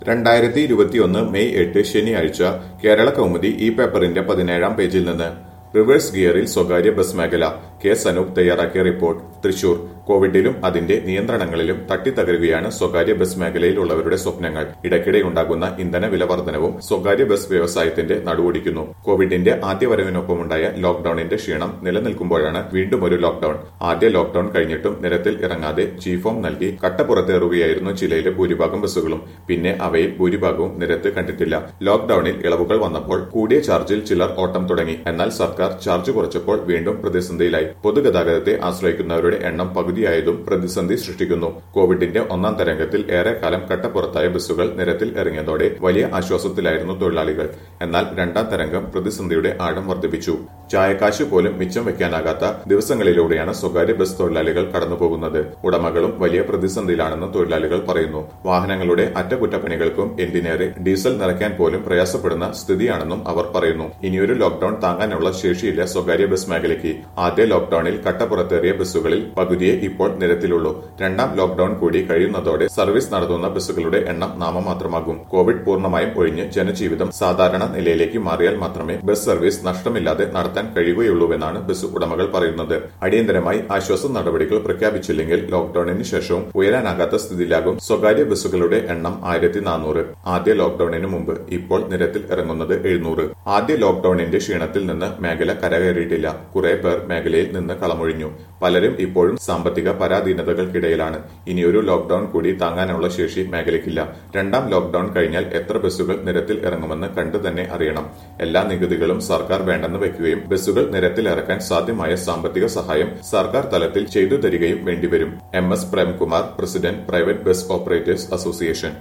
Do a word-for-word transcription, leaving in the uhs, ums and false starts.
രണ്ടായിരത്തി ഇരുപത്തിയൊന്ന് മെയ് എട്ട് ശനിയാഴ്ച കേരള കൗമുദി ഈ പേപ്പറിന്റെ പതിനേഴാം പേജിൽ നിന്ന് റിവേഴ്സ് ഗിയറിൽ സ്വകാര്യ ബസ് മേഖല കെ സനൂപ് തയ്യാറാക്കിയ റിപ്പോർട്ട് തൃശൂർ കോവിഡിലും അതിന്റെ നിയന്ത്രണങ്ങളിലും തട്ടിത്തകരുകയാണ് സ്വകാര്യ ബസ് മേഖലയിലുള്ളവരുടെ സ്വപ്നങ്ങൾ. ഇടയ്ക്കിടെയുണ്ടാകുന്ന ഇന്ധന വില വർധനവും സ്വകാര്യ ബസ് വ്യവസായത്തിന്റെ നടുവൊടിക്കുന്നു. കോവിഡിന്റെ ആദ്യ വരവിനൊപ്പമുണ്ടായ ലോക്ഡൌണിന്റെ ക്ഷീണം നിലനിൽക്കുമ്പോഴാണ് വീണ്ടും ഒരു ലോക്ഡൌൺ. ആദ്യ ലോക്ഡൌൺ കഴിഞ്ഞിട്ടും നിരത്തിൽ ഇറങ്ങാതെ ജീഫോം നൽകി കട്ടപ്പുറത്തേറുകയായിരുന്നു ജില്ലയിലെ ഭൂരിഭാഗം ബസ്സുകളും. പിന്നെ അവയിൽ ഭൂരിഭാഗവും നിരത്ത് കണ്ടിട്ടില്ല. ലോക്ഡൌണിൽ ഇളവുകൾ വന്നപ്പോൾ കൂടിയ ചാർജിൽ ചിലർ ഓട്ടം തുടങ്ങി. എന്നാൽ സർക്കാർ ചാർജ് കുറച്ചപ്പോൾ വീണ്ടും പ്രതിസന്ധിയിലായി. പൊതുഗതാഗതത്തെ ആശ്രയിക്കുന്നവരുടെ എണ്ണം പകുതിയായതും പ്രതിസന്ധി സൃഷ്ടിക്കുന്നു. കോവിഡിന്റെ ഒന്നാം തരംഗത്തിൽ ഏറെക്കാലം കട്ടപ്പുറത്തായ ബസ്സുകൾ നിരത്തിൽ ഇറങ്ങിയതോടെ വലിയ ആശ്വാസത്തിലായിരുന്നു തൊഴിലാളികൾ. എന്നാൽ രണ്ടാം തരംഗം പ്രതിസന്ധിയുടെ ആഴം വർദ്ധിപ്പിച്ചു. ചായക്കാശ് പോലും മിച്ചം വെക്കാനാകാത്ത ദിവസങ്ങളിലൂടെയാണ് സ്വകാര്യ ബസ് തൊഴിലാളികൾ കടന്നുപോകുന്നത്. ഉടമകളും വലിയ പ്രതിസന്ധിയിലാണെന്ന് തൊഴിലാളികൾ പറയുന്നു. വാഹനങ്ങളുടെ അറ്റകുറ്റപ്പണികൾക്കും എന്തിനേറെ ഡീസൽ നിറയ്ക്കാൻ പോലും പ്രയാസപ്പെടുന്ന സ്ഥിതിയാണെന്നും അവർ പറയുന്നു. ഇനിയൊരു ലോക്ഡൌൺ താങ്ങാനുള്ള ശേഷിയില്ല സ്വകാര്യ ബസ് മേഖലയ്ക്ക്. ആദ്യ ലോക്ഡൌണിൽ കട്ടപ്പുറത്തേറിയ ബസ്സുകളിൽ പകുതിയെ ഇപ്പോൾ നിരത്തിലുള്ളൂ. രണ്ടാം ലോക്ഡൌൺ കൂടി കഴിയുന്നതോടെ സർവീസ് നടത്തുന്ന ബസ്സുകളുടെ എണ്ണം നാമമാത്രമാകും. കോവിഡ് പൂർണ്ണമായും ഒഴിഞ്ഞ് ജനജീവിതം സാധാരണ നിലയിലേക്ക് മാറിയാൽ മാത്രമേ ബസ് സർവീസ് നഷ്ടമില്ലാതെ നടത്താൻ കഴിയുകയുള്ളൂവെന്നാണ് ബസ് ഉടമകൾ പറയുന്നത്. അടിയന്തരമായി ആശ്വാസ നടപടികൾ പ്രഖ്യാപിച്ചില്ലെങ്കിൽ ലോക്ഡൌണിന് ശേഷവും ഉയരാനാകാത്ത സ്ഥിതിയിലാകും സ്വകാര്യ ബസ്സുകളുടെ എണ്ണം. ആയിരത്തി നാനൂറ് ആദ്യ ലോക്ഡൌണിന് മുമ്പ്, ഇപ്പോൾ നിരത്തിൽ ഇറങ്ങുന്നത് എഴുന്നൂറ്. ആദ്യ ലോക്ഡൌണിന്റെ ക്ഷീണത്തിൽ നിന്ന് മേഖല കരകയറിയിട്ടില്ല. കുറെ പേർ മേഖലയിൽ നിന്ന് കളമൊഴിഞ്ഞു. പലരും ഇപ്പോഴും സാമ്പത്തിക പരാധീനതകൾക്കിടയിലാണ്. ഇനിയൊരു ലോക്ഡൌൺ കൂടി താങ്ങാനുള്ള ശേഷി മേഖലയ്ക്കില്ല. രണ്ടാം ലോക്ഡൌൺ കഴിഞ്ഞാൽ എത്ര ബസ്സുകൾ നിരത്തിൽ ഇറങ്ങുമെന്ന് കണ്ടു തന്നെ അറിയണം. എല്ലാ നികുതികളും സർക്കാർ വേണ്ടെന്ന് വെക്കുകയും ബസ്സുകൾ നിരത്തിൽ ഇറക്കാൻ സാധ്യമായ സാമ്പത്തിക സഹായം സർക്കാർ തലത്തിൽ ചെയ്തു തരികയും വേണ്ടിവരും. M S Premkumar, president, private bus operators association.